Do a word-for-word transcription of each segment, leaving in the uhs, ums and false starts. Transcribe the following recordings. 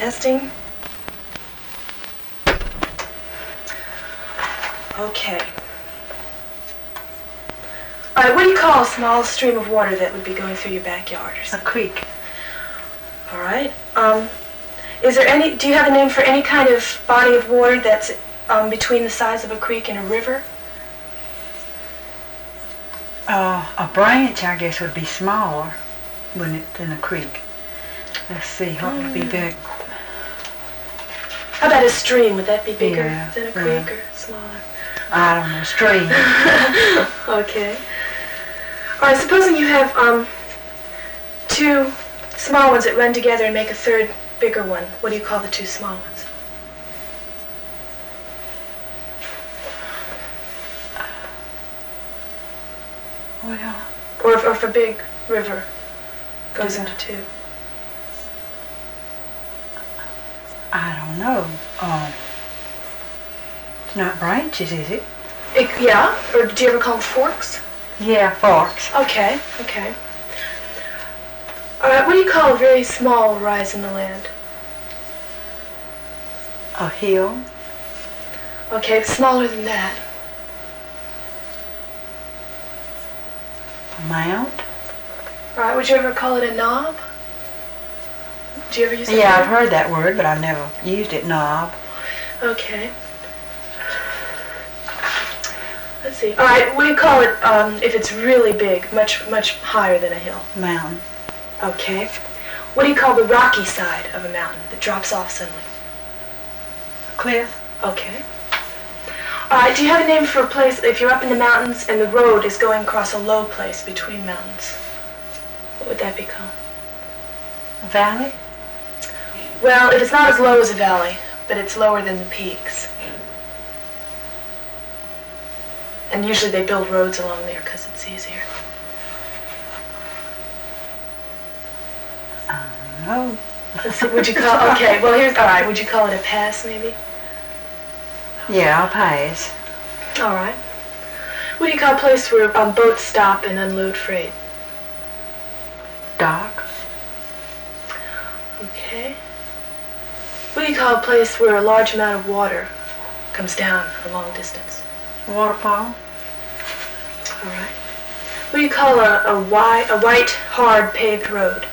Testing. Okay. All right, what do you call a small stream of water that would be going through your backyard or A something? creek. All right. Um, is there any, do you have a name for any kind of body of water that's um, between the size of a creek and a river? Uh, a branch, I guess, would be smaller, wouldn't it, than a creek? Let's see, what would be big? How about a stream? Would that be bigger Yeah, than a yeah. creek or smaller? I don't know, stream. Okay. All right, supposing you have um, two small ones that run together and make a third bigger one. What do you call the two small ones? Well, Or if, or if a big river goes Yeah. into two. I don't know. Um, it's not branches, is it? It, yeah, or do you ever call them forks? Yeah, forks. Okay, okay. All right, what do you call a very small rise in the land? A hill. Okay, it's smaller than that. A mount. All right, would you ever call it a knob? Do you ever use that Yeah, I've word? heard that word, but I've never used it, knob. Okay. Let's see. All right, what do you call it um, if it's really big, much, much higher than a hill? Mountain. Okay. What do you call the rocky side of a mountain that drops off suddenly? Cliff. Okay. All right, do you have a name for a place if you're up in the mountains and the road is going across a low place between mountains? What would that be called? A valley. Well, it is not as low as a valley, but it's lower than the peaks. And usually they build roads along there because it's easier. I don't know. Let's see, would you call, okay, well here's, all right, would you call it a pass maybe? Yeah, I'll pass. All right. What do you call a place where um, boats stop and unload freight? Dock. Okay. What do you call a place where a large amount of water comes down a long distance? Waterfall. All right. What do you call a, a, wide, a white, hard paved road?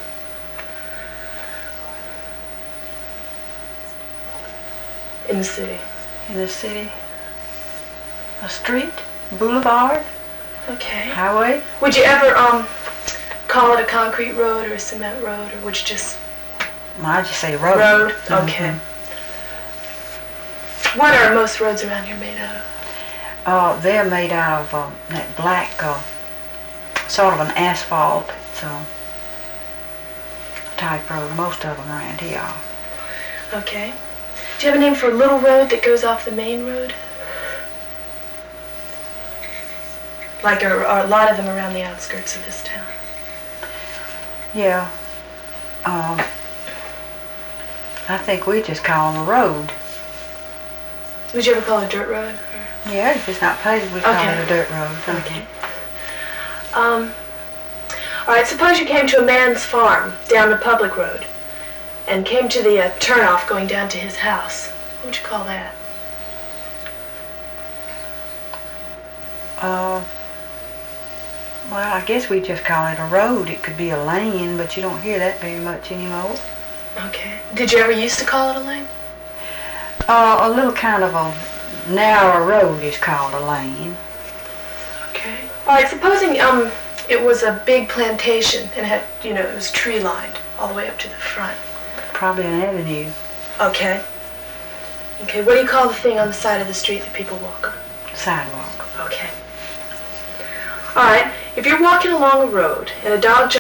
In the city. In the city. A street. Boulevard. Okay. Highway. Would you ever um call it a concrete road or a cement road, or would you just Well, I just say road. road? Mhm. Okay. What are most roads around here made out of? Uh, they're made out of uh, that black, uh, sort of an asphalt, so type road. Most of them around here are. Okay. Do you have a name for a little road that goes off the main road? Like are, are a lot of them around the outskirts of this town. Yeah. Um, I think we just call them a road. Would you ever call it a dirt road? Or? Yeah, if it's not paved, we call Okay. it a dirt road. Okay. Um, all right, suppose you came to a man's farm down the public road and came to the uh, turnoff going down to his house. What would you call that? Uh, well, I guess we just call it a road. It could be a lane, but you don't hear that very much anymore. Okay. Did you ever used to call it a lane? Uh, a little kind of a narrow road is called a lane. Okay. All right, supposing um it was a big plantation and had, you know, it was tree lined all the way up to the front. Probably an avenue. Okay. Okay, what do you call the thing on the side of the street that people walk on? Sidewalk. Okay. All right, if you're walking along a road and a dog